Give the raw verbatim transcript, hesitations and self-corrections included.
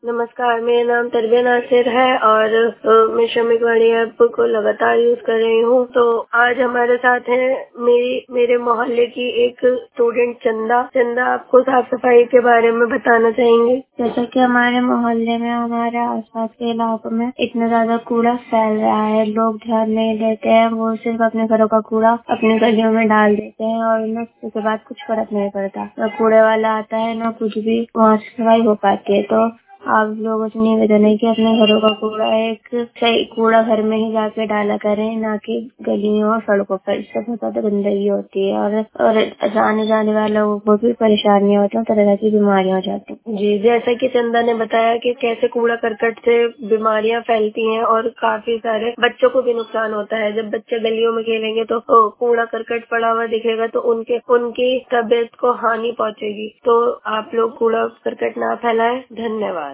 नमस्कार, मेरा नाम तरबिया नासिर है और अ, मैं श्रमिक वाणी ऐप को लगातार यूज कर रही हूँ। तो आज हमारे साथ है मेरी मेरे मोहल्ले की एक स्टूडेंट चंदा। चंदा आपको साफ सफाई के बारे में बताना चाहेंगे। जैसा कि हमारे मोहल्ले में हमारे आसपास के इलाकों में इतना ज्यादा कूड़ा फैल रहा है, लोग ध्यान नहीं देते हैं। वो सिर्फ अपने घरों का कूड़ा अपनी गलियों में डाल देते हैं और उन्हें उसके बाद कुछ फर्क नहीं पड़ता। न कूड़े वाला आता है न कुछ भी वहाँ सफाई हो पाती है। तो आप लोगों से निवेदन है कि अपने घरों का कूड़ा एक सही कूड़ा घर में ही जाके डाला करें, ना कि गलियों और सड़कों पर। इससे बहुत ज्यादा गंदगी होती है और और आने जाने वाले लोगों को भी परेशानी होती है, तरह तरह की बीमारियां हो जाती हैं। जी, जैसा कि चंदा ने बताया कि कैसे कूड़ा करकट से बीमारियां फैलती हैं और काफी सारे बच्चों को भी नुकसान होता है। जब बच्चे गलियों में खेलेंगे तो ओ, कूड़ा करकट पड़ा हुआ दिखेगा तो उनके उनकी तबीयत को हानि पहुंचेगी। तो आप लोग कूड़ा करकट ना फैलाएं। धन्यवाद।